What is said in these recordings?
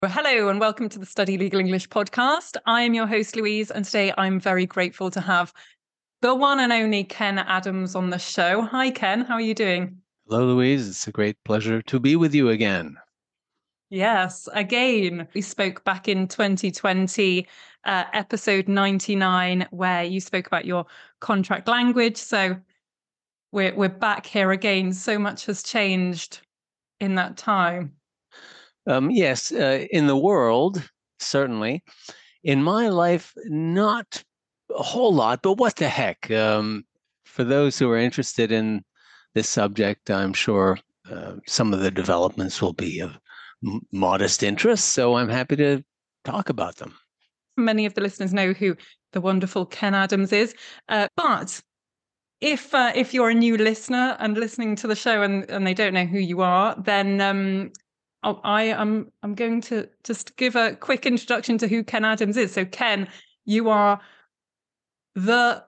Well, hello and welcome to the Study Legal English podcast. I am your host, Louise, and today I'm very grateful to have the one and only Ken Adams on the show. Hi, Ken. How are you doing? Hello, Louise. It's a great pleasure to be with you again. Yes, again. We spoke back in 2020, episode 99, where you spoke about your contract language. So we're back here again. So much has changed in that time. Yes, in the world, certainly. In my life, not a whole lot, but what the heck? For those who are interested in this subject, I'm sure some of the developments will be of modest interest, so I'm happy to talk about them. Many of the listeners know who the wonderful Ken Adams is, but if you're a new listener and listening to the show and they don't know who you are, then I'm going to just give a quick introduction to who Ken Adams is. So Ken, you are the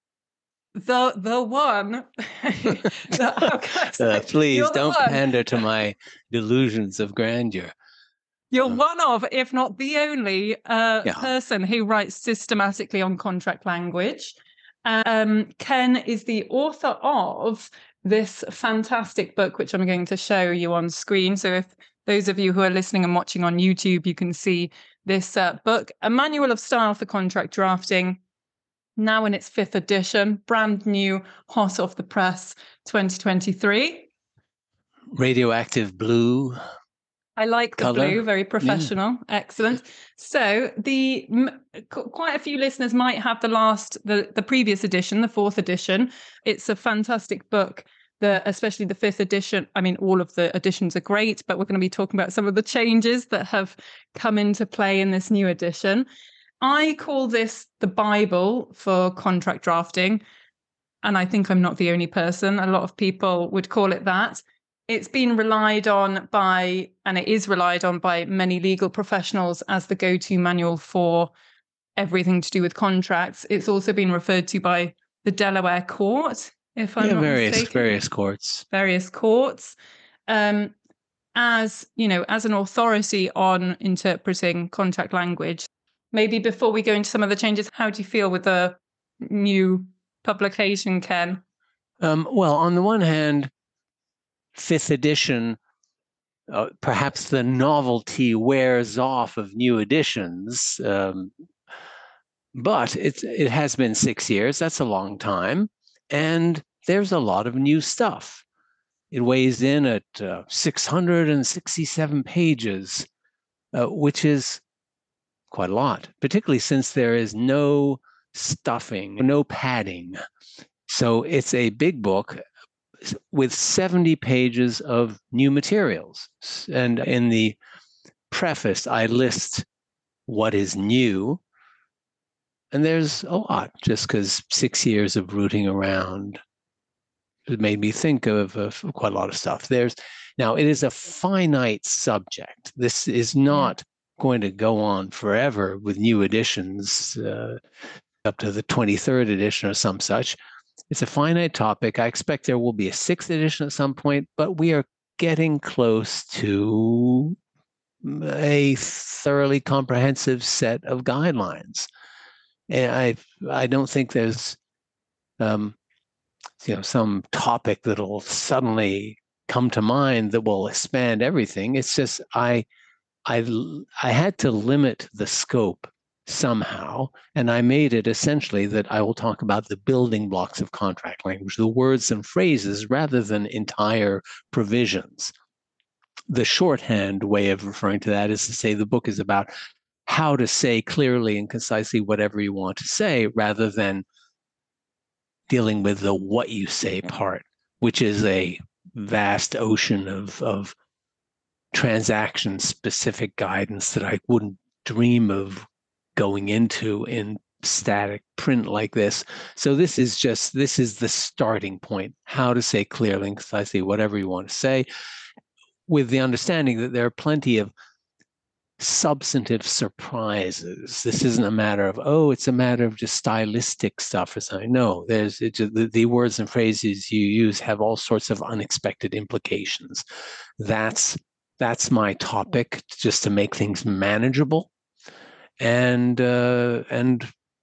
one. Please don't pander to my delusions of grandeur. You're one of, if not the only person who writes systematically on contract language. Ken is the author of this fantastic book, which I'm going to show you on screen. So if those of you who are listening and watching on YouTube, you can see this book, A Manual of Style for Contract Drafting, now in its 5th edition, brand new, hot off the press, 2023. Radioactive blue. I like the color. Blue, very professional. Yeah. Excellent. So quite a few listeners might have the previous edition, the 4th edition. It's a fantastic book, especially the 5th edition. I mean, all of the editions are great, but we're going to be talking about some of the changes that have come into play in this new edition. I call this the Bible for contract drafting, and I think I'm not the only person. A lot of people would call it that. It's been relied on by, and it is relied on by many legal professionals as the go-to manual for everything to do with contracts. It's also been referred to by the Delaware court, if I'm not mistaken. Various courts. Various courts. As an authority on interpreting contract language. Maybe before we go into some of the changes, how do you feel with the new publication, Ken? Well, on the one hand, 5th edition, perhaps the novelty wears off of new editions, but it has been 6 years. That's a long time, and there's a lot of new stuff. It weighs in at 667 pages, which is quite a lot, particularly since there is no stuffing, no padding. So it's a big book with 70 pages of new materials. And in the preface, I list what is new. And there's a lot, just because 6 years of rooting around, it made me think of quite a lot of stuff. Now, it is a finite subject. This is not going to go on forever with new editions up to the 23rd edition or some such. It's a finite topic. I expect there will be a 6th edition at some point, but we are getting close to a thoroughly comprehensive set of guidelines. And I don't think there's some topic that'll suddenly come to mind that will expand everything. It's just I had to limit the scope somehow, and I made it essentially that I will talk about the building blocks of contract language, the words and phrases, rather than entire provisions. The shorthand way of referring to that is to say the book is about how to say clearly and concisely whatever you want to say, rather than dealing with the what you say part, which is a vast ocean of transaction-specific guidance that I wouldn't dream of going into in static print like this. So this is the starting point, how to say clearly and concisely whatever you want to say, with the understanding that there are plenty of substantive surprises. This isn't a matter of, it's a matter of just stylistic stuff or something. No, the words and phrases you use have all sorts of unexpected implications. That's that's my topic, just to make things manageable. And I'm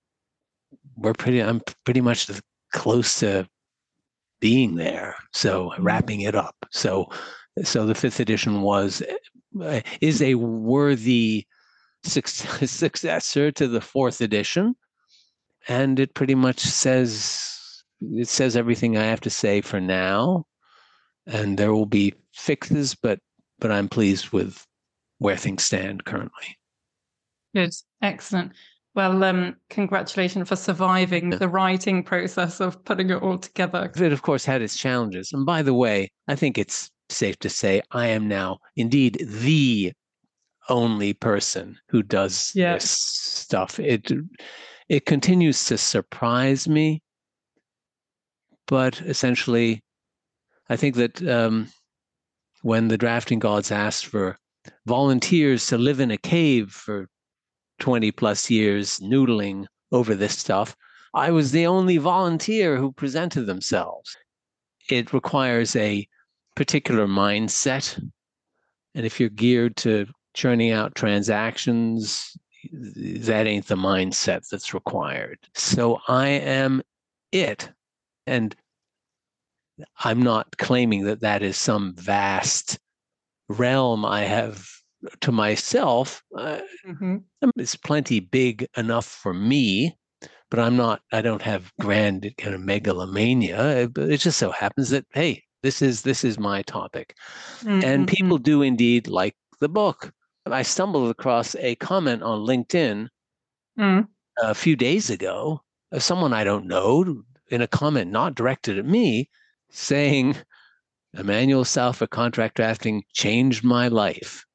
pretty much close to being there. So wrapping it up. So the fifth edition is a worthy successor to the fourth edition, and it pretty much says everything I have to say for now. And there will be fixes, but I'm pleased with where things stand currently. Good, excellent. Well, congratulations for surviving the writing process of putting it all together. It, of course, had its challenges. And by the way, I think it's safe to say I am now indeed the only person who does this stuff. It continues to surprise me, but essentially, I think that when the drafting gods asked for volunteers to live in a cave for 20 plus years noodling over this stuff, I was the only volunteer who presented themselves. It requires a particular mindset. And if you're geared to churning out transactions, that ain't the mindset that's required. So I am it. And I'm not claiming that that is some vast realm I have to myself. It's plenty big enough for me, but I don't have grand kind of megalomania. But it just so happens that, hey, this is my topic. And people do indeed like the book. I stumbled across a comment on LinkedIn a few days ago of someone I don't know in a comment not directed at me saying, Emmanuel South for contract drafting changed my life.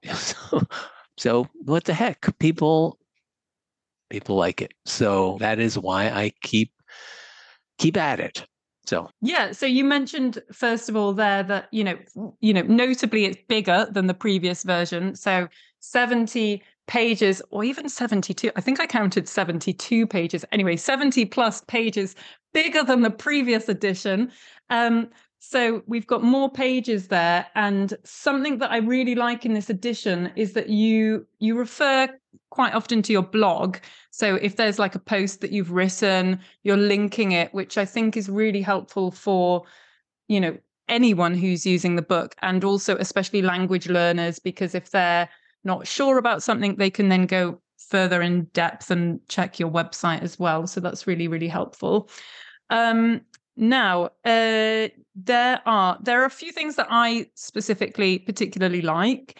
So what the heck? People like it. So that is why I keep at it. So so you mentioned first of all there that notably it's bigger than the previous version. So 70 pages, or even 72. I think I counted 72 pages. Anyway, 70 plus pages, bigger than the previous edition. So we've got more pages there. And something that I really like in this edition is that you refer quite often to your blog. So if there's like a post that you've written, you're linking it, which I think is really helpful for, anyone who's using the book, and also especially language learners, because if they're not sure about something, they can then go further in depth and check your website as well. So that's really, really helpful. Now, there are a few things that I particularly like.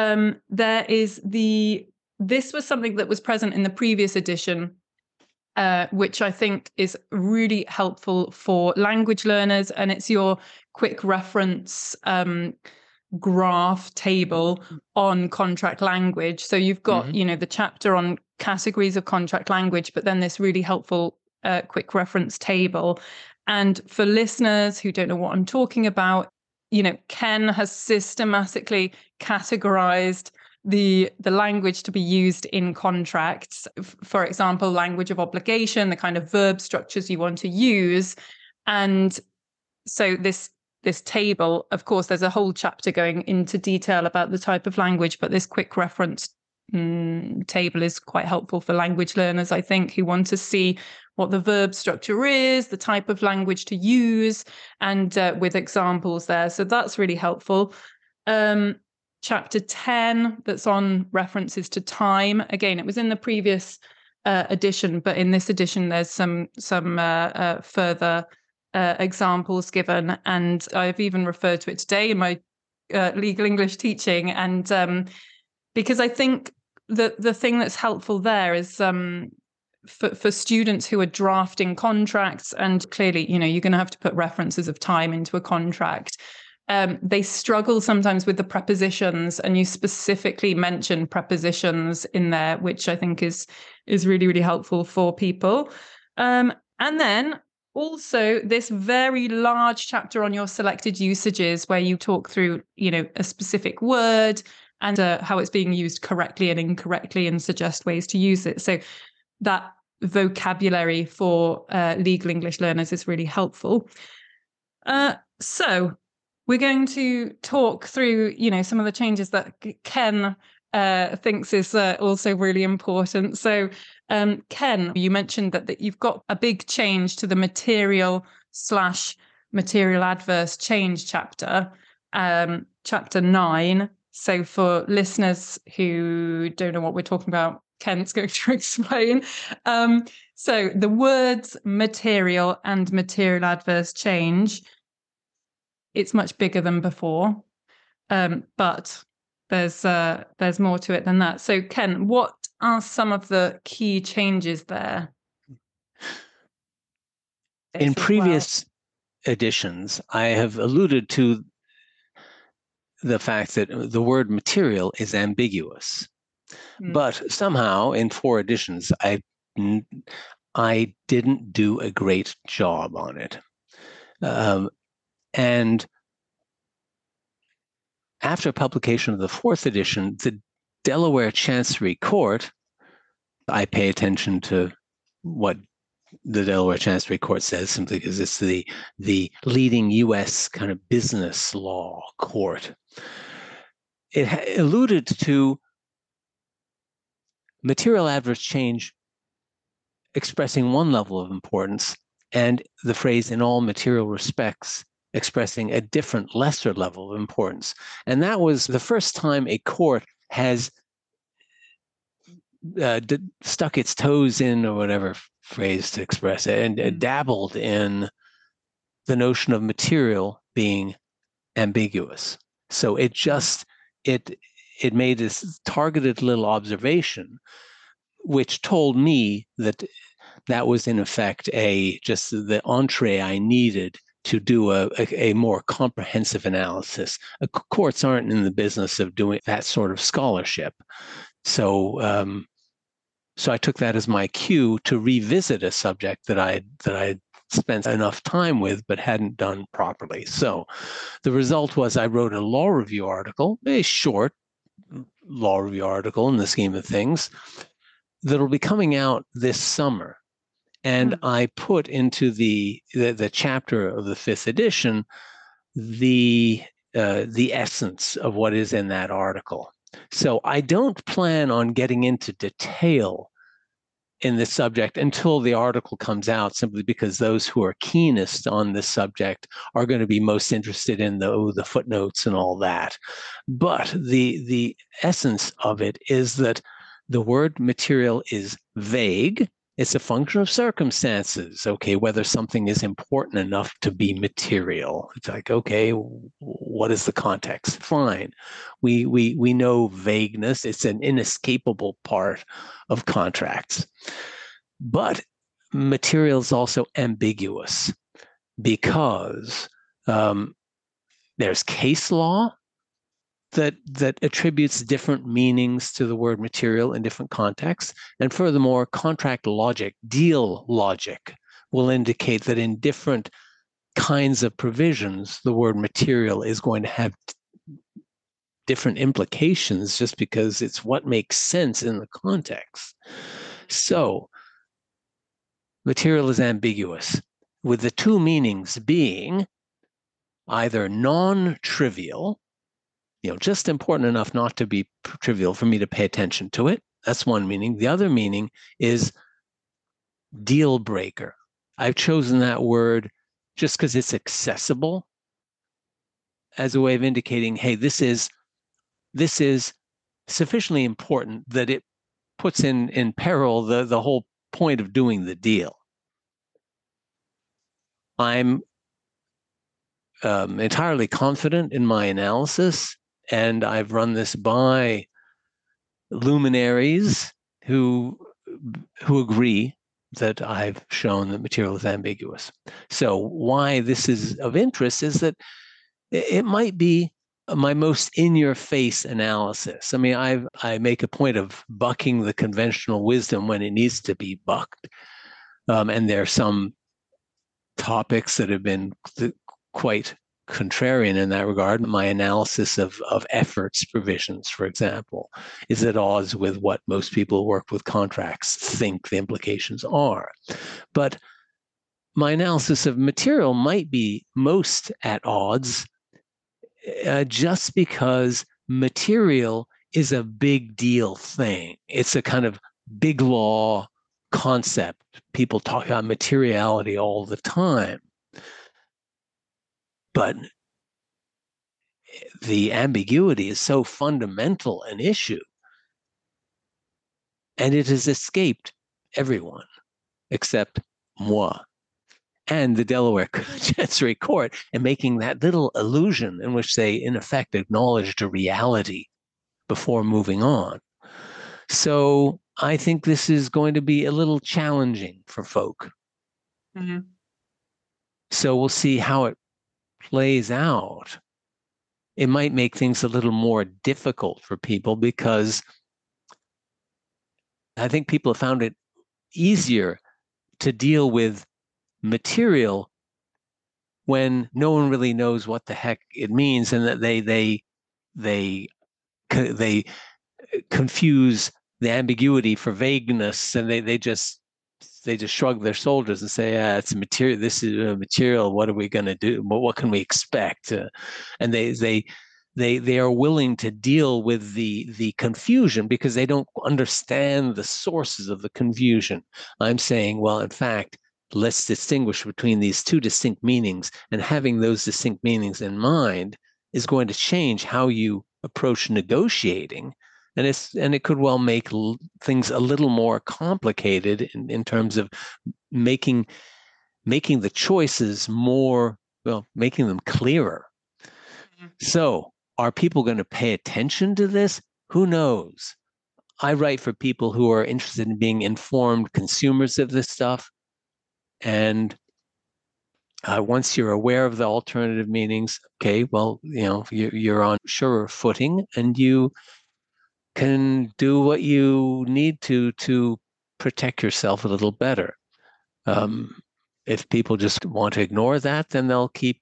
This was something that was present in the previous edition, which I think is really helpful for language learners, and it's your quick reference graph table on contract language. So you've got, the chapter on categories of contract language, but then this really helpful quick reference table. And for listeners who don't know what I'm talking about, Ken has systematically categorized the language to be used in contracts. For example, language of obligation, the kind of verb structures you want to use. And so this table, of course, there's a whole chapter going into detail about the type of language, but this quick reference table is quite helpful for language learners, I think, who want to see what the verb structure is, the type of language to use, and with examples there. So that's really helpful. Chapter 10, that's on references to time. Again, it was in the previous edition, but in this edition, there's some further examples given. And I've even referred to it today in my legal English teaching. And because I think that the thing that's helpful there is for students who are drafting contracts, and clearly, you're going to have to put references of time into a contract. They struggle sometimes with the prepositions, and you specifically mention prepositions in there, which I think is really, really helpful for people. And then also this very large chapter on your selected usages, where you talk through, a specific word and how it's being used correctly and incorrectly, and suggest ways to use it. So that vocabulary for legal English learners is really helpful. So we're going to talk through, some of the changes that Ken thinks is also really important. So, Ken, you mentioned that you've got a big change to the material/material adverse change chapter, chapter 9. So for listeners who don't know what we're talking about, Ken's going to explain. So the words material and material adverse change, it's much bigger than before, but there's more to it than that. So Ken, what are some of the key changes there? In previous editions, I have alluded to the fact that the word material is ambiguous. But somehow in 4 editions, I didn't do a great job on it. And after publication of the 4th edition, the Delaware Chancery Court, I pay attention to what the Delaware Chancery Court says simply because it's the leading U.S. kind of business law court. It alluded to material adverse change expressing one level of importance, and the phrase in all material respects expressing a different, lesser level of importance. And that was the first time a court has stuck its toes in, or whatever phrase to express it, and dabbled in the notion of material being ambiguous. So it just, it made this targeted little observation, which told me that that was in effect just the entree I needed to do a more comprehensive analysis. Courts aren't in the business of doing that sort of scholarship. So I took that as my cue to revisit a subject that I spent enough time with but hadn't done properly. So the result was I wrote a law review article, a short law review article in the scheme of things, that'll be coming out this summer. And I put into the chapter of the 5th edition the essence of what is in that article. So I don't plan on getting into detail in this subject until the article comes out, simply because those who are keenest on this subject are going to be most interested in the footnotes and all that. But the essence of it is that the word material is vague. It's a function of circumstances, okay, whether something is important enough to be material. It's like, okay, what is the context? Fine. We know vagueness. It's an inescapable part of contracts. But material is also ambiguous because there's case law that attributes different meanings to the word material in different contexts. And furthermore, contract logic, deal logic, will indicate that in different kinds of provisions, the word material is going to have different implications just because it's what makes sense in the context. So material is ambiguous, with the 2 meanings being either non-trivial, just important enough not to be trivial for me to pay attention to it. That's one meaning. The other meaning is deal breaker. I've chosen that word just because it's accessible as a way of indicating, hey, this is sufficiently important that it puts in peril the whole point of doing the deal. I'm entirely confident in my analysis, and I've run this by luminaries who agree that I've shown that material is ambiguous. So why this is of interest is that it might be my most in-your-face analysis. I mean, I make a point of bucking the conventional wisdom when it needs to be bucked. And there are some topics that have been quite contrarian in that regard. My analysis of efforts provisions, for example, is at odds with what most people who work with contracts think the implications are. But my analysis of material might be most at odds just because material is a big deal thing. It's a kind of big law concept. People talk about materiality all the time. But the ambiguity is so fundamental an issue, and it has escaped everyone except moi and the Delaware Chancery Court, and making that little illusion in which they, in effect, acknowledged a reality before moving on. So I think this is going to be a little challenging for folk. Mm-hmm. So we'll see how it plays out. It might make things a little more difficult for people because I think people have found it easier to deal with material when no one really knows what the heck it means, and that they confuse the ambiguity for vagueness, and they just shrug their shoulders and say, it's material. This is material. What are we going to do? What can we expect? And they are willing to deal with the confusion because they don't understand the sources of the confusion. I'm saying, well, in fact, let's distinguish between these two distinct meanings, and having those distinct meanings in mind is going to change how you approach negotiating. And it could well make things a little more complicated in terms of making the choices more, well, making them clearer. Mm-hmm. So are people going to pay attention to this? Who knows? I write for people who are interested in being informed consumers of this stuff. And once you're aware of the alternative meanings, okay, well, you're on surer footing, and you can do what you need to protect yourself a little better. If people just want to ignore that, then they'll keep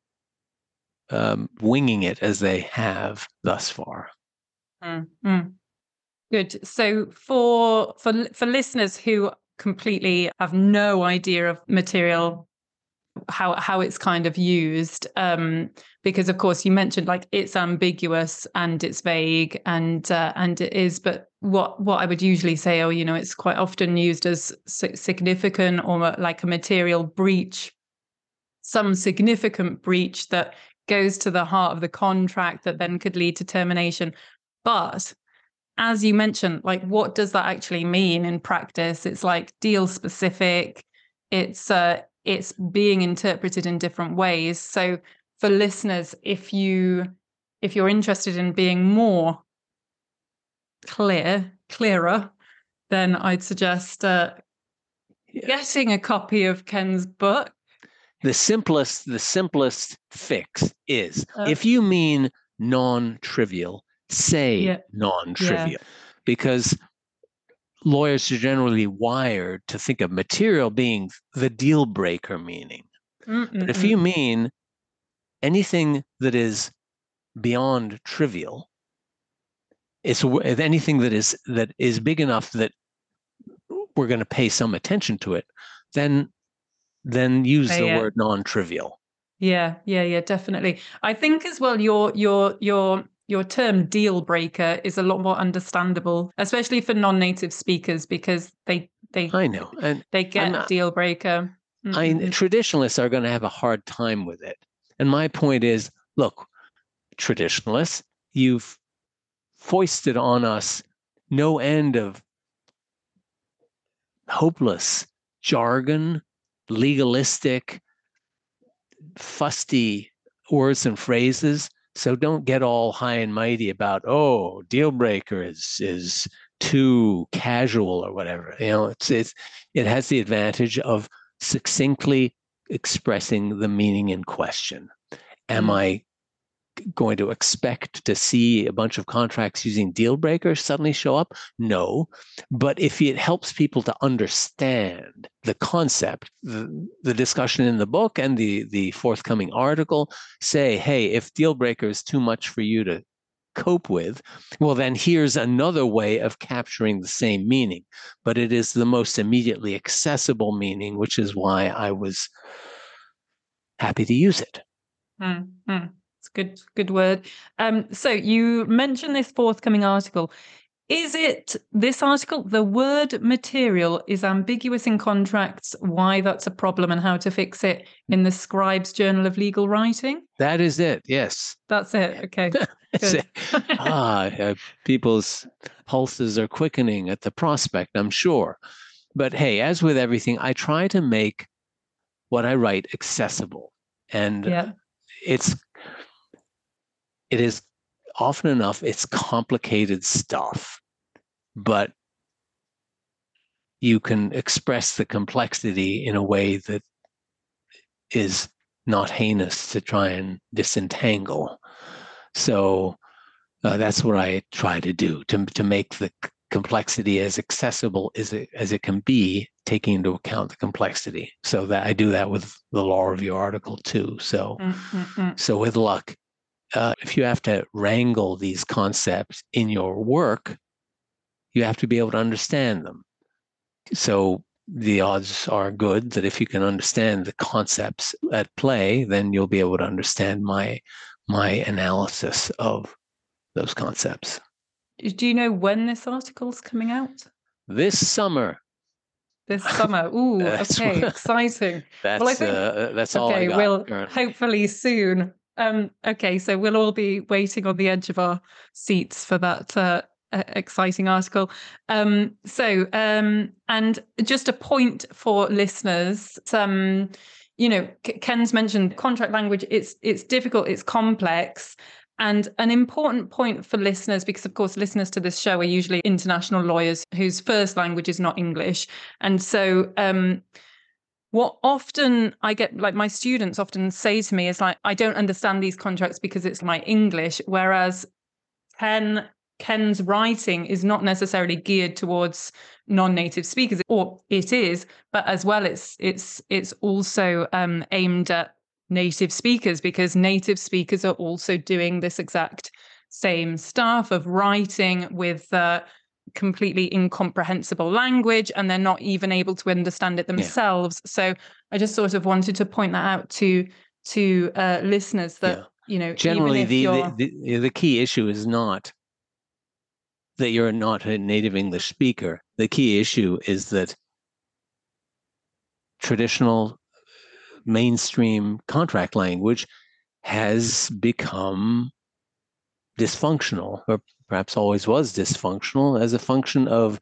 winging it as they have thus far. Mm-hmm. Good. So for listeners who completely have no idea of material, how it's kind of used, because of course you mentioned like it's ambiguous and it's vague and it is, but what I would usually say, it's quite often used as significant, or like a material breach, some significant breach that goes to the heart of the contract that then could lead to termination. But as you mentioned, like, what does that actually mean in practice? It's like deal specific. It's being interpreted in different ways. So for listeners, if you're interested in being more clearer, then I'd suggest getting a copy of Ken's book. The simplest fix is, if you mean non-trivial, say non-trivial, because lawyers are generally wired to think of material being the deal breaker meaning. But if you mean anything that is beyond trivial, it's anything that is big enough that we're going to pay some attention to it, then use the word non-trivial. Yeah, definitely. I think as well your term deal breaker is a lot more understandable, especially for non-native speakers, because they I know, and they get deal breaker. Traditionalists are going to have a hard time with it. And my point is, look, traditionalists, you've foisted on us no end of hopeless jargon, legalistic, fusty words and phrases. So don't get all high and mighty about, deal breaker is too casual or whatever. It has the advantage of succinctly expressing the meaning in question. Am I going to expect to see a bunch of contracts using deal breakers suddenly show up? No. But if it helps people to understand the concept, the discussion in the book and the forthcoming article say, hey, if deal breaker is too much for you to cope with, well, then here's another way of capturing the same meaning. But it is the most immediately accessible meaning, which is why I was happy to use it. It's a good word. So you mentioned this forthcoming article. Is it this article, the word material is ambiguous in contracts, why that's a problem and how to fix it in the Scribes Journal of Legal Writing? That is it. Yes. That's it. Okay. Good. People's pulses are quickening at the prospect, I'm sure. But hey, as with everything, I try to make what I write accessible. And it is often enough, it's complicated stuff, but you can express the complexity in a way that is not heinous to try and disentangle. So that's what I try to do, to make the complexity as accessible as it can be, taking into account the complexity. So that I do that with the law review article too. So, so with luck, if you have to wrangle these concepts in your work, you have to be able to understand them. So the odds are good that if you can understand the concepts at play, then you'll be able to understand my analysis of those concepts. Do you know when this article's coming out? This summer. This summer. Ooh, okay, exciting. That's all I got. Well, currently. Hopefully soon. Okay, so we'll all be waiting on the edge of our seats for that exciting article. And just a point for listeners, Ken's mentioned contract language. It's difficult, it's complex. And an important point for listeners, because of course listeners to this show are usually international lawyers whose first language is not English. And so what often I get, like my students often say to me is like, I don't understand these contracts because it's my English, whereas Ken's writing is not necessarily geared towards non-native speakers, or it is, but as well it's also aimed at native speakers, because native speakers are also doing this exact same stuff of writing with completely incomprehensible language, and they're not even able to understand it themselves. So I just sort of wanted to point that out to listeners that generally even if the key issue is not that you're not a native English speaker. The key issue is that traditional mainstream contract language has become dysfunctional, or perhaps always was dysfunctional, as a function of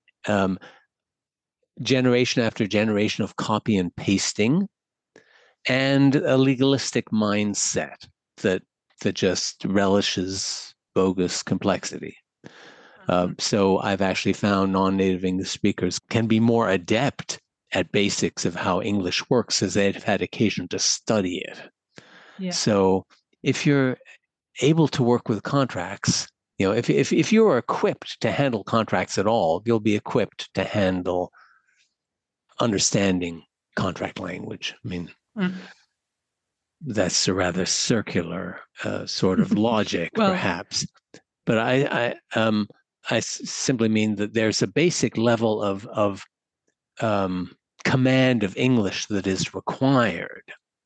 generation after generation of copy and pasting, and a legalistic mindset that just relishes bogus complexity. So I've actually found non-native English speakers can be more adept at basics of how English works as they've had occasion to study it. Yeah. So if you're able to work with contracts, if you're equipped to handle contracts at all, you'll be equipped to handle understanding contract language. I mean, that's a rather circular sort of logic, perhaps. But I simply mean that there's a basic level of command of English that is required.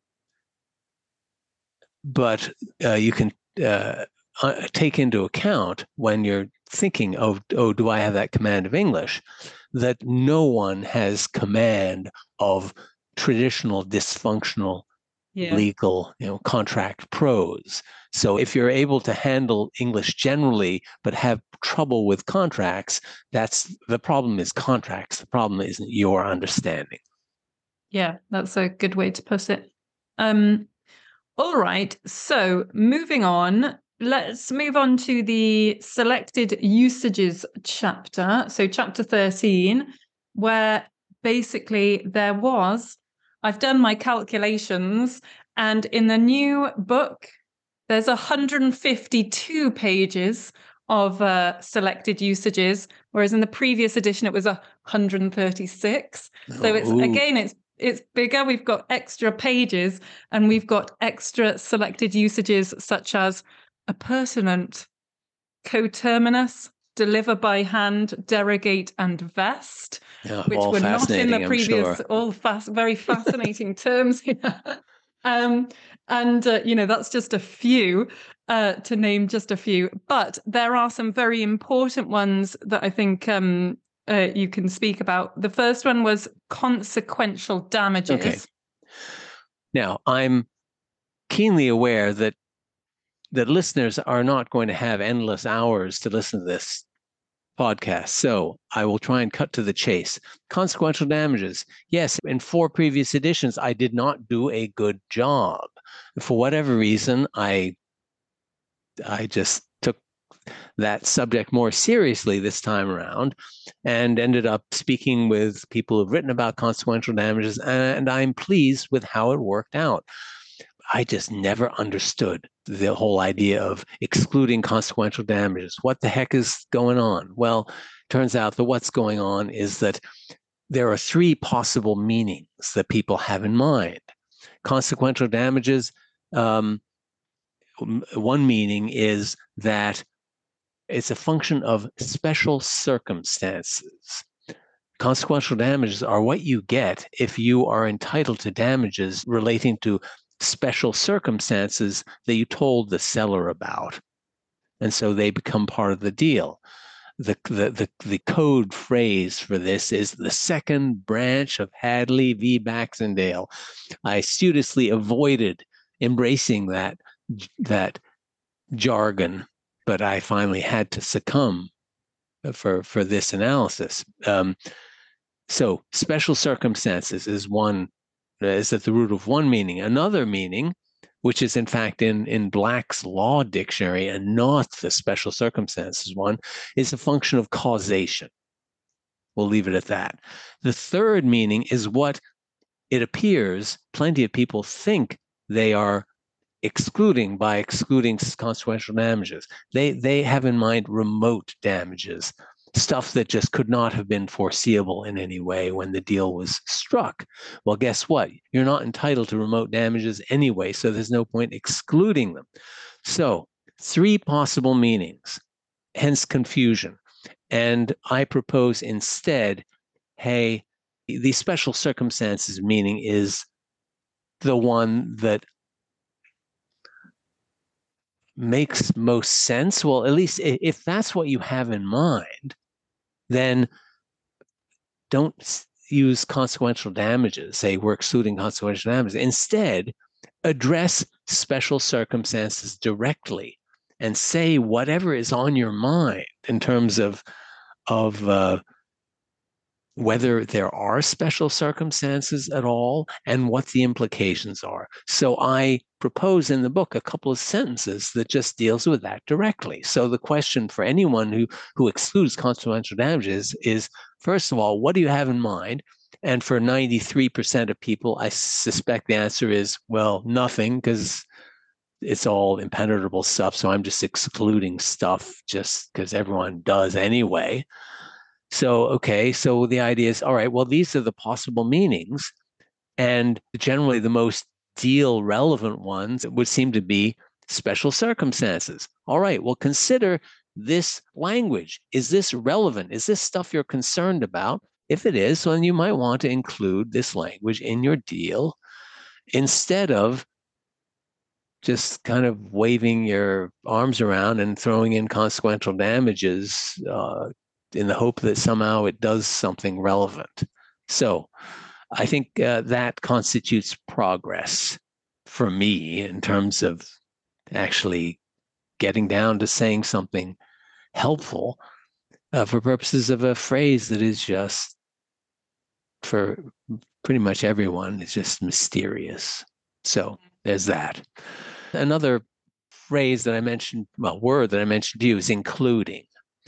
But you can take into account when you're thinking, oh, do I have that command of English? That no one has command of traditional dysfunctional legal, contract prose. So if you're able to handle English generally, but have trouble with contracts, that's the problem is contracts. The problem isn't your understanding. Yeah, that's a good way to put it. All right. So moving on, let's move on to the selected usages chapter. So chapter 13, where basically I've done my calculations, and in the new book, there's 152 pages of selected usages, whereas in the previous edition, it was 136. So it's bigger. We've got extra pages, and we've got extra selected usages such as appurtenant, coterminous, deliver by hand, derogate, and vest, which were not in the previous. Sure. All very fascinating terms here. And And, that's just a few, to name just a few. But there are some very important ones that I think you can speak about. The first one was consequential damages. Okay. Now, I'm keenly aware that listeners are not going to have endless hours to listen to this podcast. So I will try and cut to the chase. Consequential damages. Yes, in 4 previous editions, I did not do a good job. For whatever reason, I just took that subject more seriously this time around and ended up speaking with people who've written about consequential damages, and I'm pleased with how it worked out. I just never understood the whole idea of excluding consequential damages. What the heck is going on? Well, turns out that what's going on is that there are 3 possible meanings that people have in mind. Consequential damages, one meaning is that it's a function of special circumstances. Consequential damages are what you get if you are entitled to damages relating to special circumstances that you told the seller about. And so they become part of the deal. The code phrase for this is the second branch of Hadley v. Baxendale. I studiously avoided embracing that jargon, but I finally had to succumb for this analysis. So special circumstances is at the root of one meaning. Another meaning, which is in fact in Black's Law Dictionary and not the special circumstances one, is a function of causation. We'll leave it at that. The third meaning is what it appears plenty of people think they are excluding by excluding consequential damages. They have in mind remote damages, stuff that just could not have been foreseeable in any way when the deal was struck. Well, guess what? You're not entitled to remote damages anyway, so there's no point excluding them. So 3 possible meanings, hence confusion. And I propose instead, hey, the special circumstances meaning is the one that makes most sense. Well, at least if that's what you have in mind, then don't use consequential damages. Say we're excluding consequential damages. Instead, address special circumstances directly and say whatever is on your mind in terms of whether there are special circumstances at all and what the implications are. So I propose in the book a couple of sentences that just deals with that directly. So the question for anyone who excludes consequential damages is, first of all, what do you have in mind? And for 93% of people, I suspect the answer is, well, nothing, because it's all impenetrable stuff. So I'm just excluding stuff just because everyone does anyway. So, okay, so the idea is, all right, well, these are the possible meanings. And generally the most deal relevant ones would seem to be special circumstances. All right, well, consider this language. Is this relevant? Is this stuff you're concerned about? If it is, then you might want to include this language in your deal instead of just kind of waving your arms around and throwing in consequential damages in the hope that somehow it does something relevant. So I think that constitutes progress for me in terms of actually getting down to saying something helpful for purposes of a phrase that is just, for pretty much everyone, it's just mysterious. So there's that. Another phrase that I mentioned, word that I mentioned to you is including.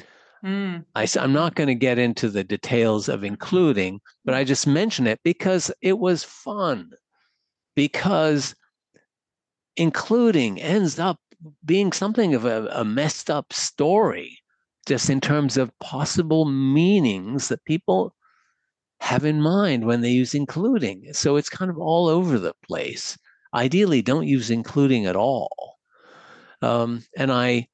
I'm not going to get into the details of including, but I just mention it because it was fun. Because including ends up being something of a messed up story, just in terms of possible meanings that people have in mind when they use including. So it's kind of all over the place. Ideally, don't use including at all. And I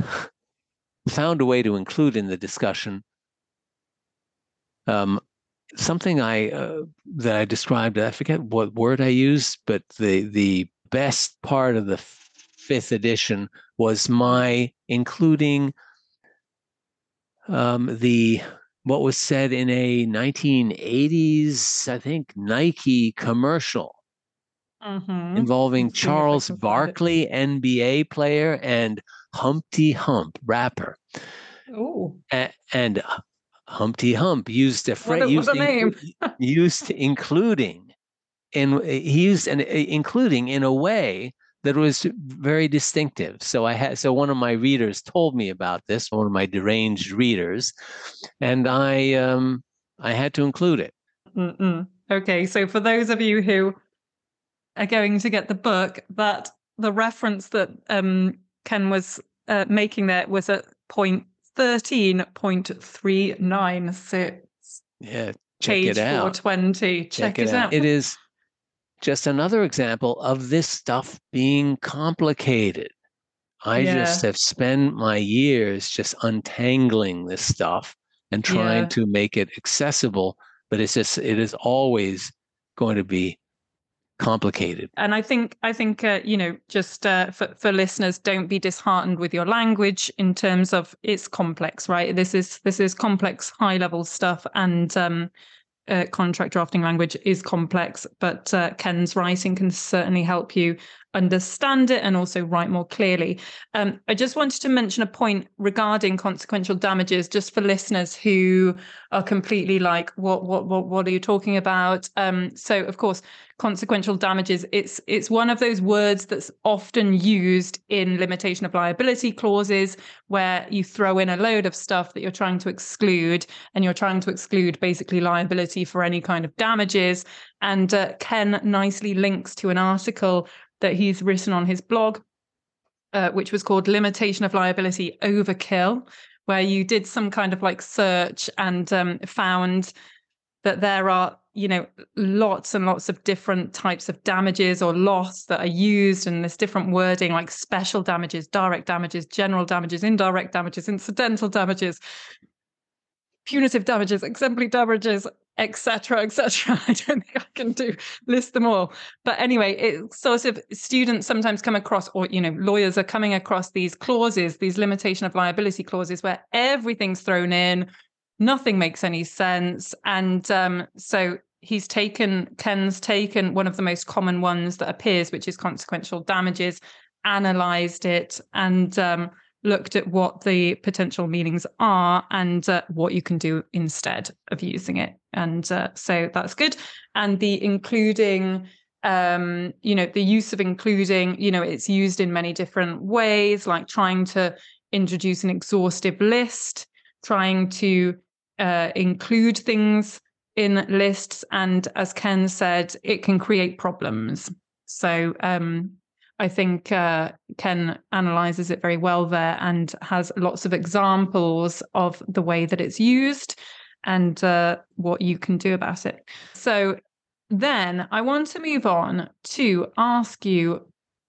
found a way to include in the discussion something that I described, I forget what word I used, but the best part of the fifth edition was my including the what was said in a 1980s, I think, Nike commercial involving Let's see if I Charles can find it. Barkley, NBA player, and Humpty Hump, rapper. Oh, And Humpty Hump used a phrase what a name! used including he used an including in a way that was very distinctive. So one of my readers told me about this, one of my deranged readers, and I had to include it. Okay, so for those of you who are going to get the book, that the reference that Ken was making there was at point 13.396. Yeah, check page it out. 420. Check it out. It is just another example of this stuff being complicated. I just have spent my years just untangling this stuff and trying to make it accessible, but it is always going to be complicated. And I think just for listeners, don't be disheartened with your language in terms of it's complex, right? This is complex, high level stuff, and contract drafting language is complex, but Ken's writing can certainly help you understand it and also write more clearly. I just wanted to mention a point regarding consequential damages, just for listeners who are completely like, what are you talking about? So, of course, consequential damages, it's one of those words that's often used in limitation of liability clauses, where you throw in a load of stuff that you're trying to exclude, and you're trying to exclude basically liability for any kind of damages. And Ken nicely links to an article that he's written on his blog, which was called Limitation of Liability Overkill, where you did some kind of like search and found that there are, lots and lots of different types of damages or loss that are used, and there's different wording like special damages, direct damages, general damages, indirect damages, incidental damages, punitive damages, exemplary damages, etc., etc. I don't think I can list them all. But anyway, it's sort of students sometimes come across, or lawyers are coming across these clauses, these limitation of liability clauses, where everything's thrown in, nothing makes any sense. And so Ken's taken one of the most common ones that appears, which is consequential damages, analyzed it, and looked at what the potential meanings are and what you can do instead of using it. And so that's good. And the including, the use of including, it's used in many different ways, like trying to introduce an exhaustive list, trying to include things in lists. And as Ken said, it can create problems. So I think Ken analyzes it very well there and has lots of examples of the way that it's used and what you can do about it. So then I want to move on to ask you,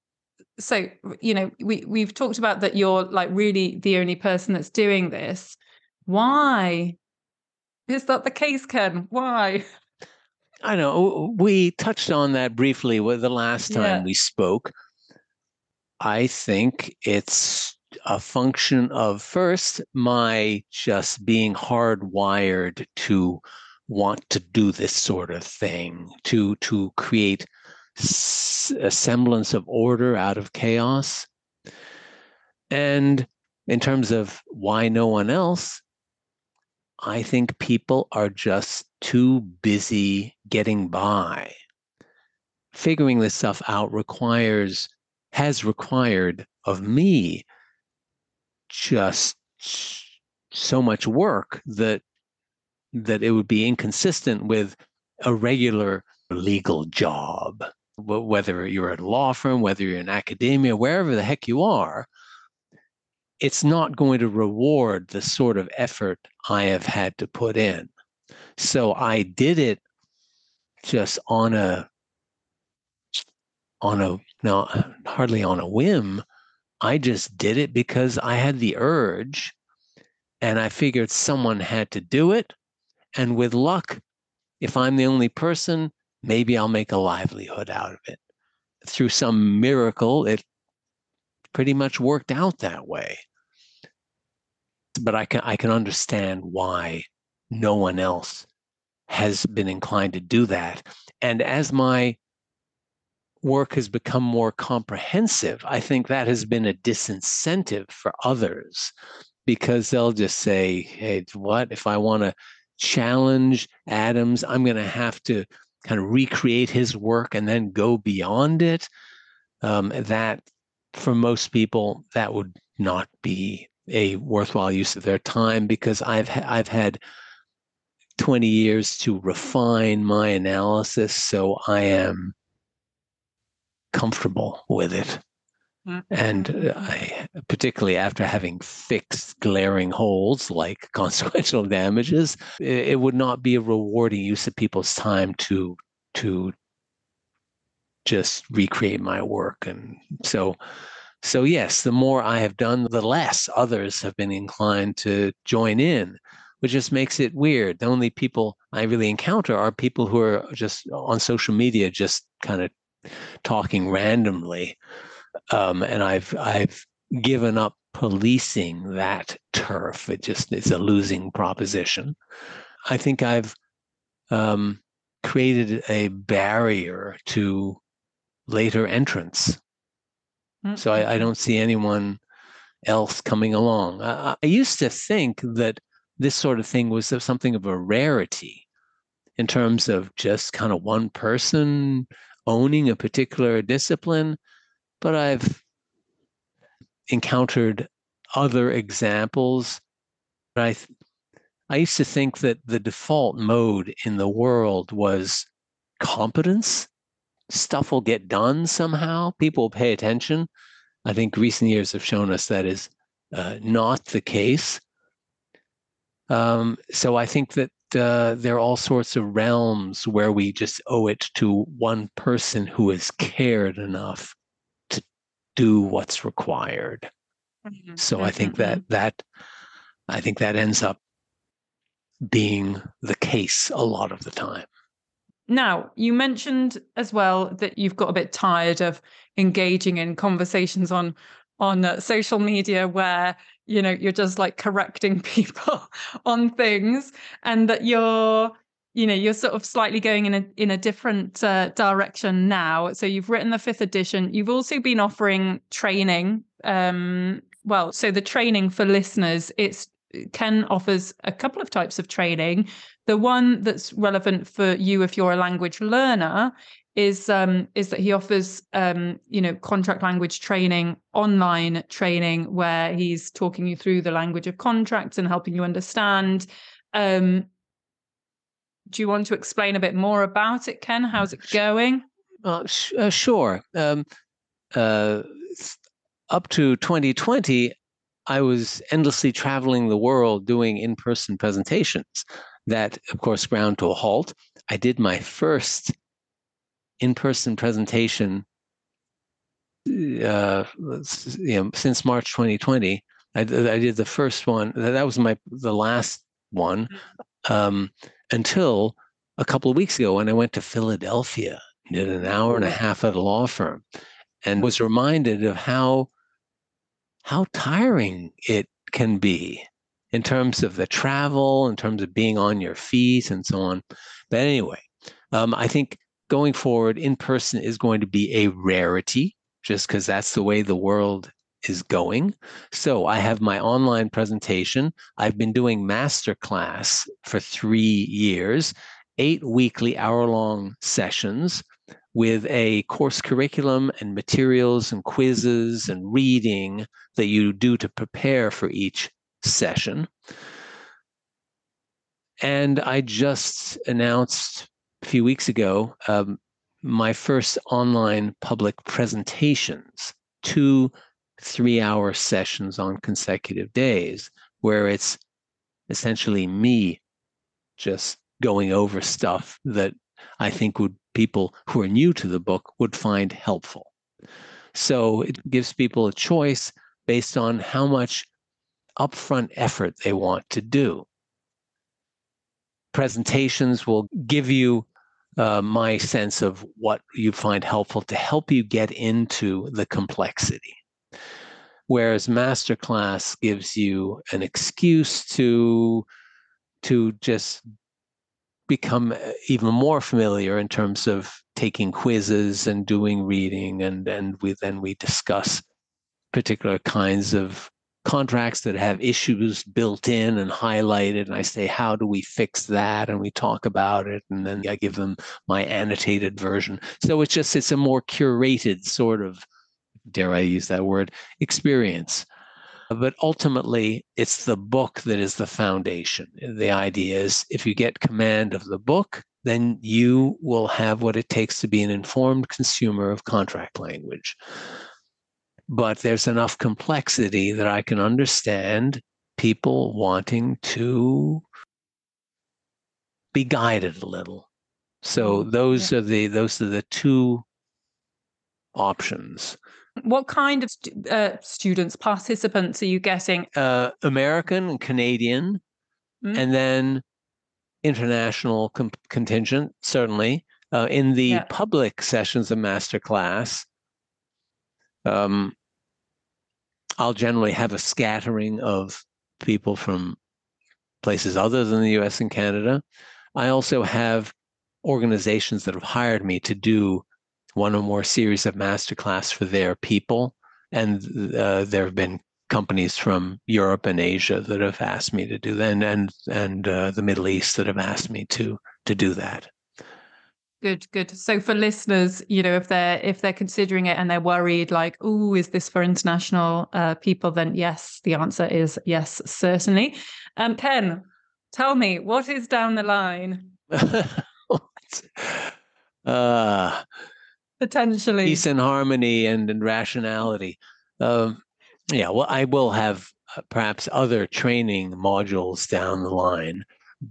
so, we've talked about that you're like really the only person that's doing this. Why is that the case, Ken? Why? I know we touched on that briefly with the last time we spoke. I think it's a function of, first, my just being hardwired to want to do this sort of thing, to create a semblance of order out of chaos. And in terms of why no one else, I think people are just too busy getting by. Figuring this stuff out has required of me just so much work that it would be inconsistent with a regular legal job. Whether you're at a law firm, whether you're in academia, wherever the heck you are, it's not going to reward the sort of effort I have had to put in. So I did it just hardly on a whim. I just did it because I had the urge, and I figured someone had to do it. And with luck, if I'm the only person, maybe I'll make a livelihood out of it. Through some miracle, it pretty much worked out that way. But I can understand why no one else has been inclined to do that. And as my work has become more comprehensive, I think that has been a disincentive for others, because they'll just say, hey, what if I want to challenge Adams, I'm going to have to kind of recreate his work and then go beyond it. That for most people, that would not be a worthwhile use of their time, because I've had 20 years to refine my analysis, so I am comfortable with it. And particularly after having fixed glaring holes like consequential damages, it would not be a rewarding use of people's time to just recreate my work. And so yes, the more I have done, the less others have been inclined to join in, which just makes it weird. The only people I really encounter are people who are just on social media, just kind of talking randomly. And I've given up policing that turf. It's a losing proposition. I think I've created a barrier to later entrants. So I don't see anyone else coming along. I used to think that this sort of thing was something of a rarity in terms of just kind of one person owning a particular discipline, but I've encountered other examples. I used to think that the default mode in the world was competence. Stuff will get done somehow. People will pay attention. I think recent years have shown us that is not the case. So I think that there are all sorts of realms where we just owe it to one person who has cared enough to do what's required. So I think that ends up being the case a lot of the time. Now, you mentioned as well that you've got a bit tired of engaging in conversations on social media where, you're just like correcting people on things, and that you're sort of slightly going in a different direction now. So you've written the 5th edition. You've also been offering training. So the training for listeners, Ken offers a couple of types of training. The one that's relevant for you if you're a language learner is that he offers contract language training, online training, where he's talking you through the language of contracts and helping you understand. Do you want to explain a bit more about it, Ken? How's it going? Sure. Up to 2020, I was endlessly traveling the world doing in-person presentations. That, of course, ground to a halt. I did my first in-person presentation, since March 2020. I did the first one. That was the last one until a couple of weeks ago when I went to Philadelphia, did an hour and a half at a law firm, and was reminded of how tiring it can be in terms of the travel, in terms of being on your feet and so on. But anyway, I think going forward, in person is going to be a rarity, just because that's the way the world is going. So I have my online presentation. I've been doing masterclass for 3 years, 8 weekly hour-long sessions with a course curriculum and materials and quizzes and reading that you do to prepare for each session. And I just announced a few weeks ago my first online public presentations, 2 3-hour sessions on consecutive days, where it's essentially me just going over stuff that I think people who are new to the book would find helpful. So it gives people a choice based on how much upfront effort they want to do. presentations will give you my sense of what you find helpful to help you get into the complexity. Whereas masterclass gives you an excuse to just become even more familiar in terms of taking quizzes and doing reading, and we discuss particular kinds of contracts that have issues built in and highlighted, and I say, how do we fix that? And we talk about it, and then I give them my annotated version. So it's a more curated sort of, dare I use that word, experience. But ultimately, it's the book that is the foundation. The idea is if you get command of the book, then you will have what it takes to be an informed consumer of contract language. But there's enough complexity that I can understand people wanting to be guided a little. So those are the two options. What kind of students, participants are you getting? American and Canadian, and then international contingent, certainly. In the public sessions of Masterclass, I'll generally have a scattering of people from places other than the US and Canada. I also have organizations that have hired me to do one or more series of masterclass for their people. And there have been companies from Europe and Asia that have asked me to do that, and the Middle East that have asked me to do that. Good. So for listeners, if they're considering it and they're worried, like, oh, is this for international people? Then yes, the answer is yes, certainly. Ken, tell me, what is down the line? Potentially peace and harmony and rationality. Well, I will have perhaps other training modules down the line,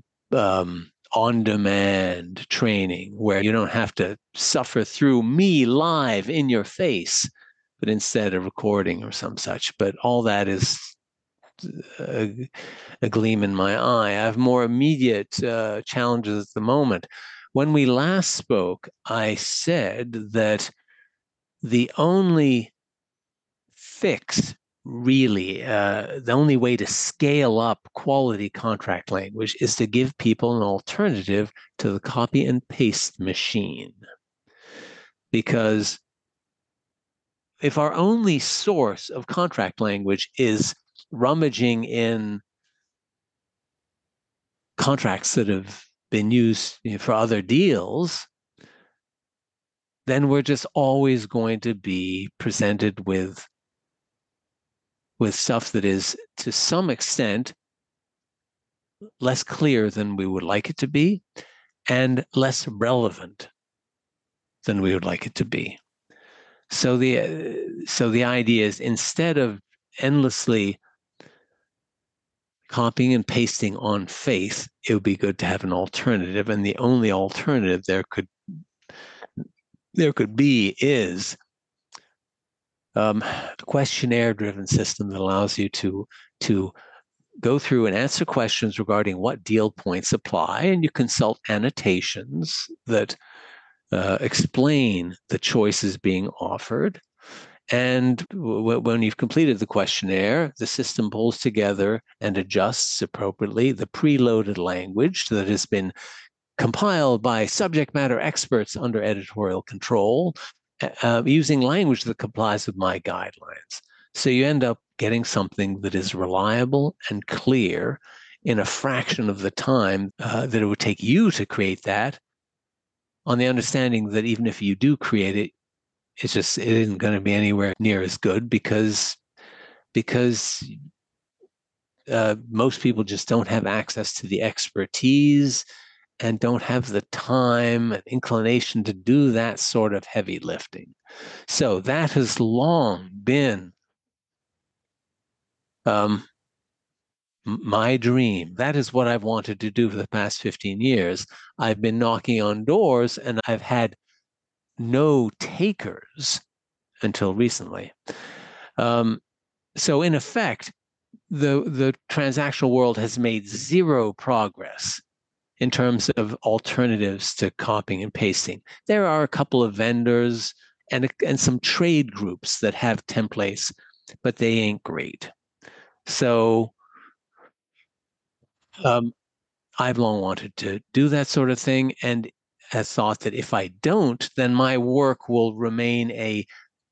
on-demand training, where you don't have to suffer through me live in your face, but instead a recording or some such. But all that is a gleam in my eye. I have more immediate challenges at the moment. When we last spoke, I said that the only fix, really, the only way to scale up quality contract language is to give people an alternative to the copy and paste machine. Because if our only source of contract language is rummaging in contracts that have been used for other deals, then we're just always going to be presented with stuff that is, to some extent, less clear than we would like it to be, and less relevant than we would like it to be. So the idea is, instead of endlessly copying and pasting on faith, it would be good to have an alternative, and the only alternative there could be is a questionnaire-driven system that allows you to go through and answer questions regarding what deal points apply, and you consult annotations that explain the choices being offered. And when you've completed the questionnaire, the system pulls together and adjusts appropriately the preloaded language that has been compiled by subject matter experts under editorial control, using language that complies with my guidelines. So you end up getting something that is reliable and clear in a fraction of the time that it would take you to create that, on the understanding that even if you do create it, it isn't going to be anywhere near as good because most people just don't have access to the expertise and don't have the time and inclination to do that sort of heavy lifting. So that has long been my dream. That is what I've wanted to do for the past 15 years. I've been knocking on doors and I've had no takers until recently. So in effect, the transactional world has made zero progress in terms of alternatives to copying and pasting. There are a couple of vendors and some trade groups that have templates, but they ain't great. So I've long wanted to do that sort of thing, and have thought that if I don't, then my work will remain a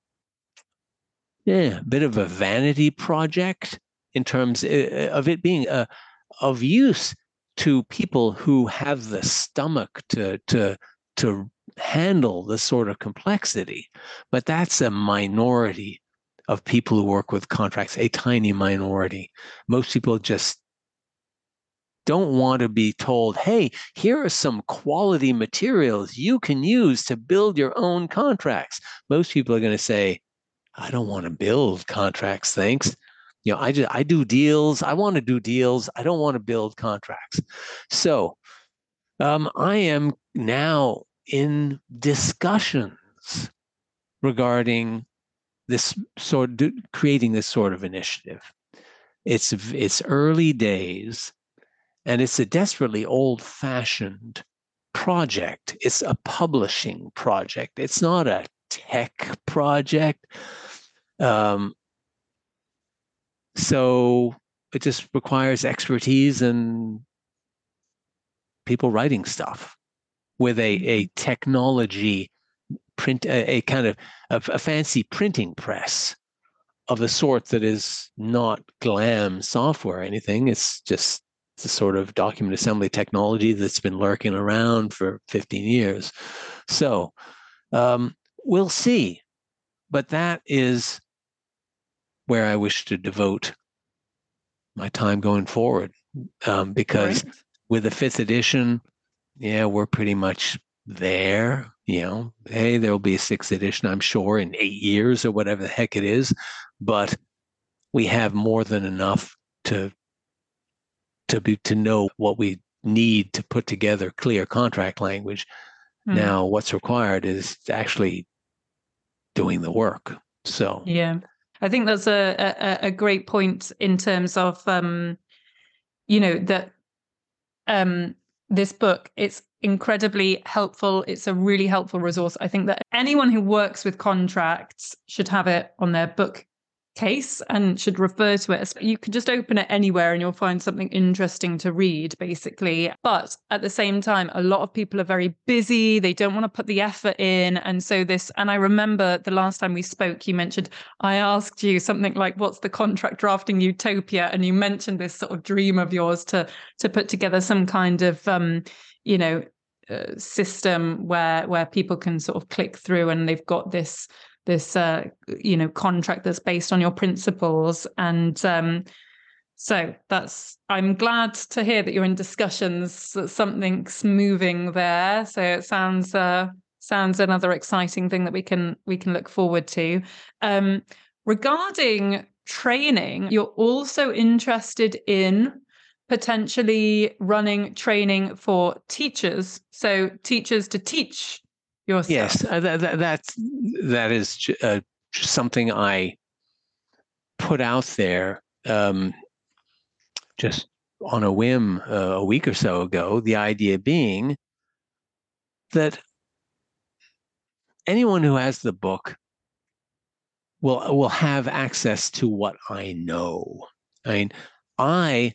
bit of a vanity project in terms of it being of use to people who have the stomach to handle this sort of complexity. But that's a minority of people who work with contracts, a tiny minority. Most people just don't want to be told, hey, here are some quality materials you can use to build your own contracts. Most people are going to say, I don't want to build contracts, thanks. I do deals. I want to do deals. I don't want to build contracts. So I am now in discussions regarding this creating this sort of initiative. It's early days, and it's a desperately old-fashioned project. It's a publishing project. It's not a tech project. So it just requires expertise and people writing stuff with a technology print, a kind of a fancy printing press of a sort that is not glam software or anything. It's just the sort of document assembly technology that's been lurking around for 15 years. So we'll see. But that is where I wish to devote my time going forward. Because with the 5th edition, we're pretty much there. Hey, there'll be a 6th edition, I'm sure, in 8 years or whatever the heck it is. But we have more than enough to know what we need to put together clear contract language. Now, what's required is actually doing the work. So I think that's a great point in terms of that this book, it's incredibly helpful. It's a really helpful resource. I think that anyone who works with contracts should have it on their bookcase and should refer to it. You can just open it anywhere and you'll find something interesting to read, basically. But at the same time, a lot of people are very busy. They don't want to put the effort in. And so and I remember the last time we spoke, you mentioned, I asked you something like, what's the contract drafting utopia? And you mentioned this sort of dream of yours to put together some kind of, system where people can sort of click through and they've got this contract that's based on your principles. And so I'm glad to hear that you're in discussions, that something's moving there. So it sounds another exciting thing that we can look forward to. Regarding training, you're also interested in potentially running training for teachers. So teachers to teach your stuff. Yes, that is something I put out there just on a whim a week or so ago. The idea being that anyone who has the book will have access to what I know. I mean,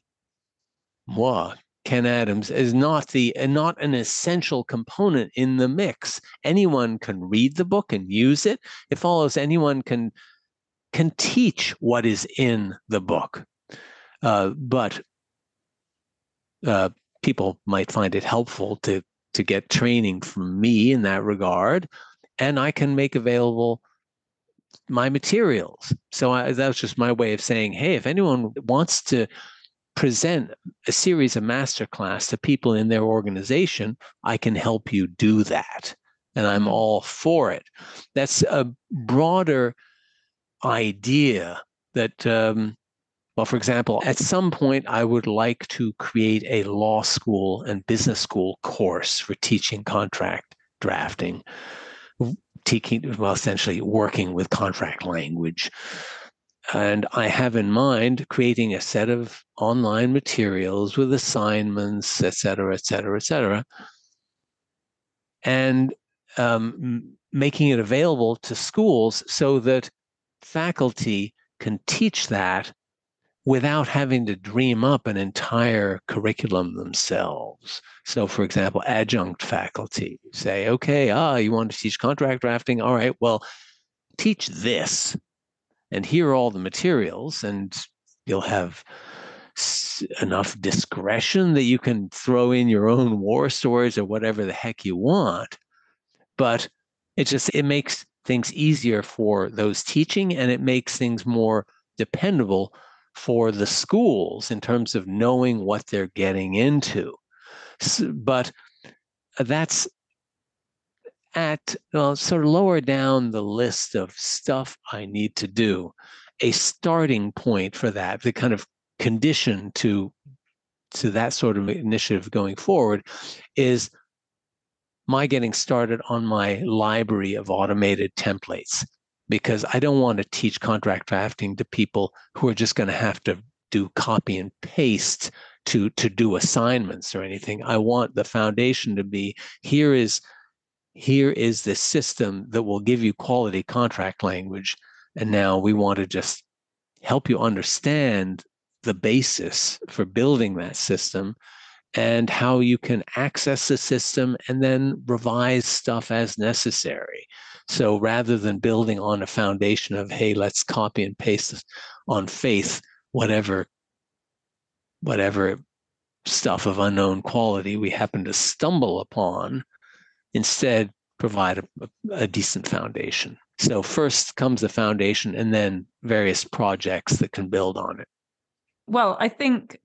Ken Adams is not an essential component in the mix. Anyone can read the book and use it. It follows anyone can teach what is in the book. But people might find it helpful to get training from me in that regard, and I can make available my materials. So that was just my way of saying, hey, if anyone wants to present a series of masterclass to people in their organization, I can help you do that. And I'm all for it. That's a broader idea that, for example, at some point, I would like to create a law school and business school course for teaching contract drafting, essentially working with contract language. And I have in mind creating a set of online materials with assignments, et cetera, et cetera, et cetera, and making it available to schools so that faculty can teach that without having to dream up an entire curriculum themselves. So, for example, adjunct faculty say, okay, you want to teach contract drafting? All right, well, teach this, and here are all the materials, and you'll have enough discretion that you can throw in your own war stories or whatever the heck you want. But it makes things easier for those teaching, and it makes things more dependable for the schools in terms of knowing what they're getting into. But that's sort of lower down the list of stuff I need to do. A starting point for that, the kind of condition to that sort of initiative going forward, is my getting started on my library of automated templates, because I don't want to teach contract drafting to people who are just going to have to do copy and paste to do assignments or anything. I want the foundation to be, here is the system that will give you quality contract language. And now we want to just help you understand the basis for building that system and how you can access the system and then revise stuff as necessary. So rather than building on a foundation of, hey, let's copy and paste on faith, whatever stuff of unknown quality we happen to stumble upon, instead provide a decent foundation. So first comes the foundation and then various projects that can build on it. Well, I think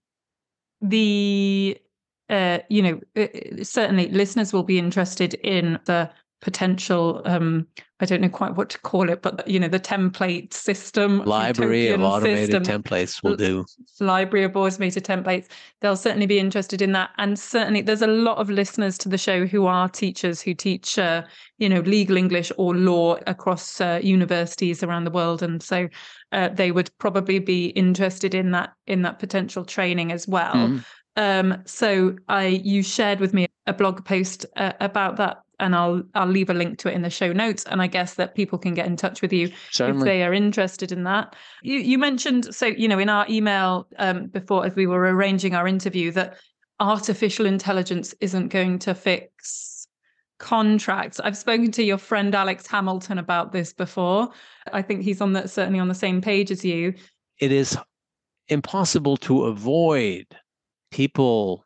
certainly listeners will be interested in the potential, I don't know quite what to call it, but, the template system. Library of automated templates will do. Library of automated templates. They'll certainly be interested in that. And certainly there's a lot of listeners to the show who are teachers who teach, legal English or law across universities around the world. And so they would probably be interested in that potential training as well. Mm-hmm. So you shared with me a blog post about that, and I'll leave a link to it in the show notes. And I guess that people can get in touch with you if they are interested in that. You mentioned, so, in our email before, as we were arranging our interview, that artificial intelligence isn't going to fix contracts. I've spoken to your friend Alex Hamilton about this before. I think he's certainly on the same page as you. It is impossible to avoid people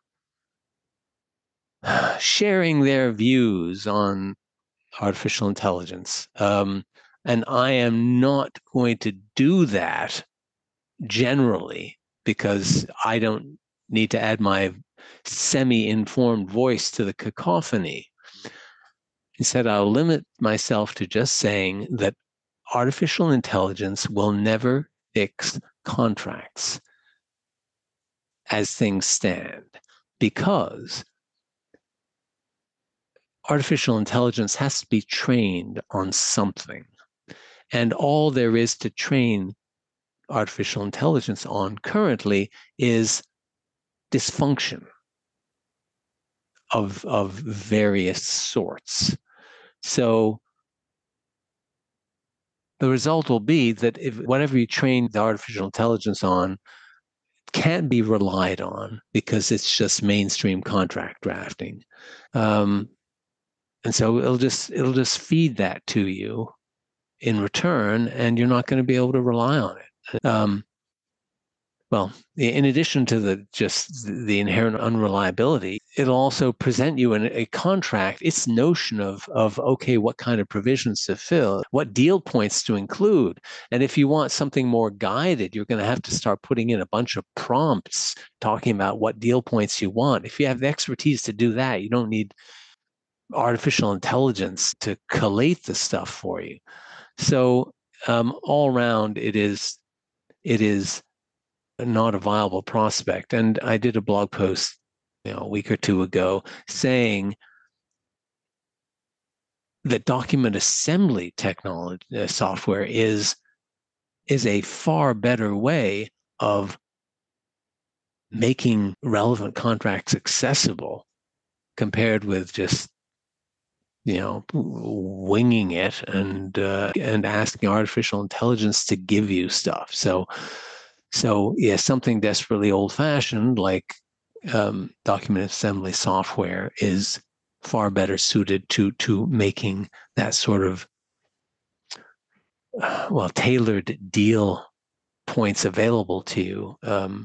sharing their views on artificial intelligence. And I am not going to do that generally, because I don't need to add my semi-informed voice to the cacophony. Instead, I'll limit myself to just saying that artificial intelligence will never fix contracts as things stand, because artificial intelligence has to be trained on something. And all there is to train artificial intelligence on currently is dysfunction of various sorts. So the result will be that if whatever you train the artificial intelligence on can't be relied on, because it's just mainstream contract drafting. And so it'll just feed that to you in return, and you're not going to be able to rely on it. Well, in addition to the inherent unreliability, it'll also present you in a contract its notion of okay, what kind of provisions to fill, what deal points to include. And if you want something more guided, you're going to have to start putting in a bunch of prompts talking about what deal points you want. If you have the expertise to do that, you don't need artificial intelligence to collate the stuff for you. So all around, it is not a viable prospect. And I did a blog post a week or two ago saying that document assembly technology software is is a far better way of making relevant contracts accessible compared with just winging it and asking artificial intelligence to give you stuff. So yeah, something desperately old-fashioned like document assembly software is far better suited to making that sort of tailored deal points available to you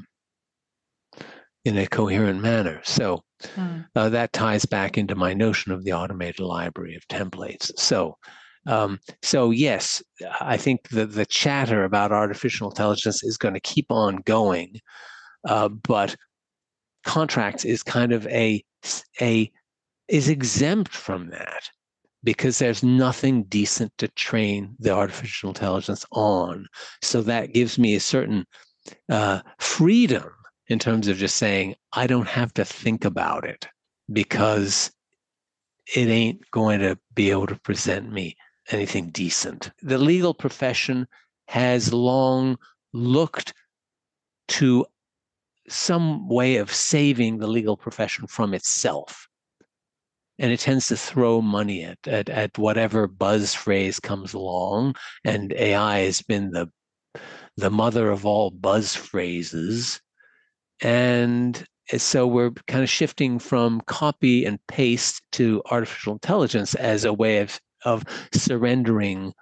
in a coherent manner. So that ties back into my notion of the automated library of templates. So yes, I think the chatter about artificial intelligence is going to keep on going, but contracts is kind of is exempt from that because there's nothing decent to train the artificial intelligence on. So that gives me a certain freedom in terms of just saying, I don't have to think about it because it ain't going to be able to present me anything decent. The legal profession has long looked to some way of saving the legal profession from itself. And it tends to throw money at whatever buzz phrase comes along. And AI has been the mother of all buzz phrases. And so we're kind of shifting from copy and paste to artificial intelligence as a way of surrendering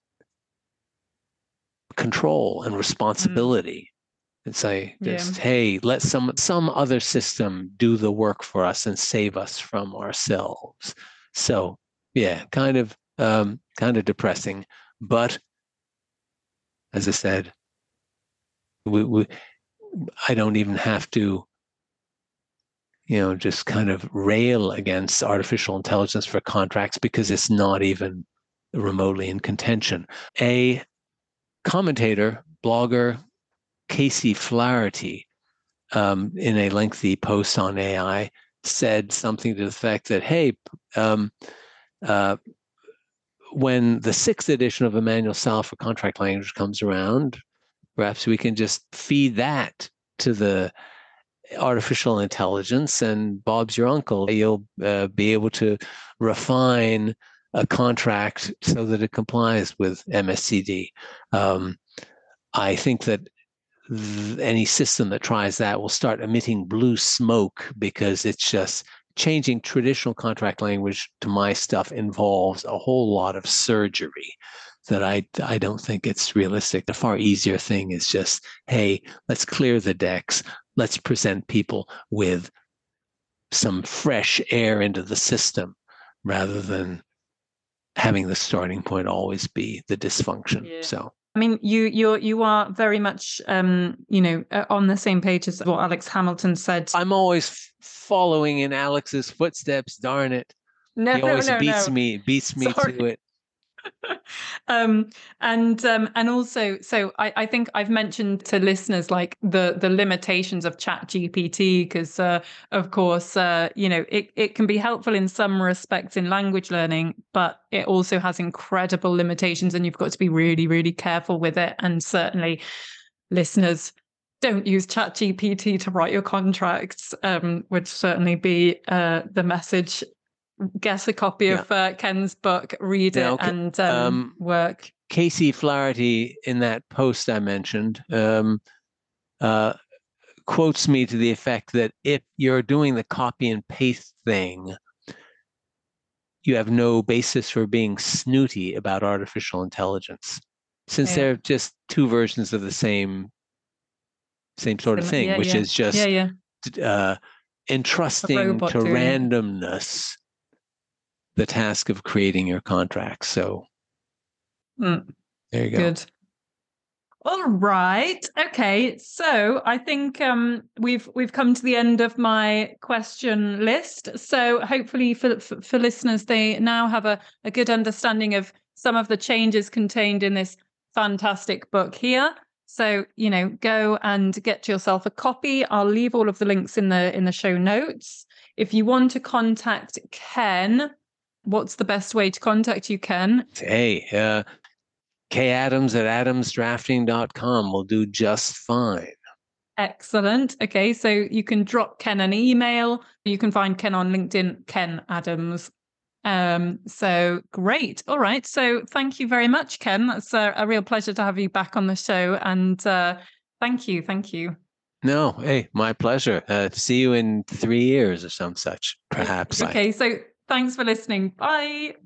control and responsibility. And say, hey, let some other system do the work for us and save us from ourselves. So yeah, kind of depressing. But as I said, I don't even have to, just kind of rail against artificial intelligence for contracts because it's not even remotely in contention. A commentator, blogger, Casey Flaherty, in a lengthy post on AI, said something to the effect that, hey, when the 6th edition of Emmanuel Sal for contract language comes around, perhaps we can just feed that to the artificial intelligence and Bob's your uncle. You'll be able to refine a contract so that it complies with MSCD. I think that any system that tries that will start emitting blue smoke because it's just changing traditional contract language to my stuff involves a whole lot of surgery that I don't think it's realistic. The far easier thing is just, hey, let's clear the decks. Let's present people with some fresh air into the system rather than having the starting point always be the dysfunction. Yeah. So I mean, you are very much, on the same page as what Alex Hamilton said. I'm always following in Alex's footsteps. Darn it! He always beats me to it. And also, so I think I've mentioned to listeners like the limitations of ChatGPT because of course it can be helpful in some respects in language learning, but it also has incredible limitations and you've got to be really, really careful with it. And certainly listeners, don't use ChatGPT to write your contracts, would certainly be the message. Get a copy of Ken's book, read it, and work. Casey Flaherty, in that post I mentioned, quotes me to the effect that if you're doing the copy and paste thing, you have no basis for being snooty about artificial intelligence, since they're just two versions of the same sort of thing, which is just entrusting to randomness the task of creating your contract. So there you go. Good. All right. Okay. So I think we've come to the end of my question list. So hopefully for listeners, they now have a good understanding of some of the changes contained in this fantastic book here. So, go and get yourself a copy. I'll leave all of the links in the show notes. If you want to contact Ken, what's the best way to contact you, Ken? Hey, kadams@adamsdrafting.com will do just fine. Excellent. Okay, so you can drop Ken an email. You can find Ken on LinkedIn, Ken Adams. So great. All right. So thank you very much, Ken. That's a real pleasure to have you back on the show. And thank you. Thank you. No, hey, my pleasure. See you in 3 years or some such, perhaps. Okay, so thanks for listening. Bye.